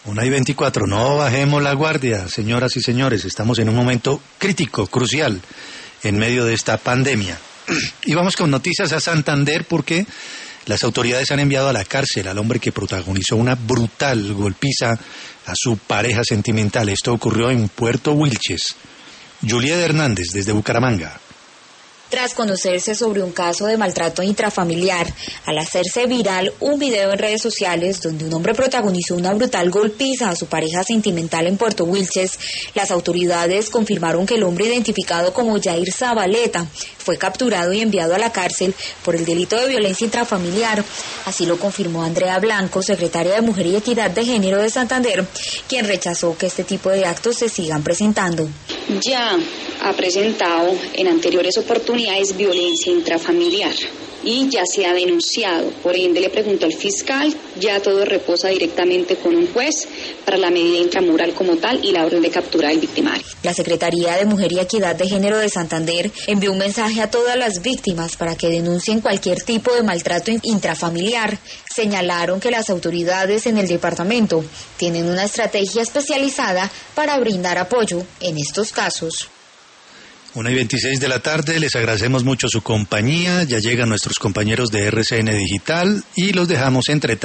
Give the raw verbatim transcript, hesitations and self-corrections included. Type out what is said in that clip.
Una y veinticuatro, no bajemos la guardia, señoras y señores, estamos en un momento crítico, crucial, en medio de esta pandemia. Y vamos con noticias a Santander porque las autoridades han enviado a la cárcel al hombre que protagonizó una brutal golpiza a su pareja sentimental. Esto ocurrió en Puerto Wilches. Juliet Hernández, desde Bucaramanga. Tras conocerse sobre un caso de maltrato intrafamiliar, al hacerse viral un video en redes sociales donde un hombre protagonizó una brutal golpiza a su pareja sentimental en Puerto Wilches, las autoridades confirmaron que el hombre identificado como Jair Zabaleta fue capturado y enviado a la cárcel por el delito de violencia intrafamiliar. Así lo confirmó Andrea Blanco, secretaria de Mujer y Equidad de Género de Santander, quien rechazó que este tipo de actos se sigan presentando. Ya ha presentado en anteriores oportunidades violencia intrafamiliar y ya se ha denunciado. Por ende, le preguntó al fiscal, ya todo reposa directamente con un juez para la medida intramural como tal y la orden de captura del victimario. La Secretaría de Mujer y Equidad de Género de Santander envió un mensaje a todas las víctimas para que denuncien cualquier tipo de maltrato intrafamiliar. Señalaron que las autoridades en el departamento tienen una estrategia especializada para brindar apoyo en estos casos. Una y veintiséis de la tarde, les agradecemos mucho su compañía, ya llegan nuestros compañeros de R C N Digital y los dejamos entre